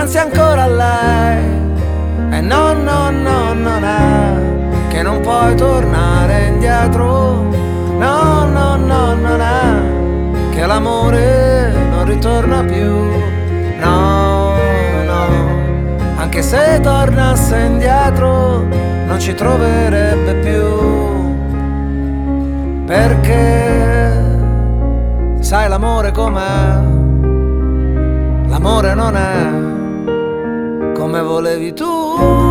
anzi ancora lei. E no, no, no, non è che non puoi tornare indietro. No, no, no, non è che l'amore non ritorna più. No, no, anche se tornasse indietro non ci troverebbe più. Perché sai l'amore com'è? L'amore non è come volevi tu.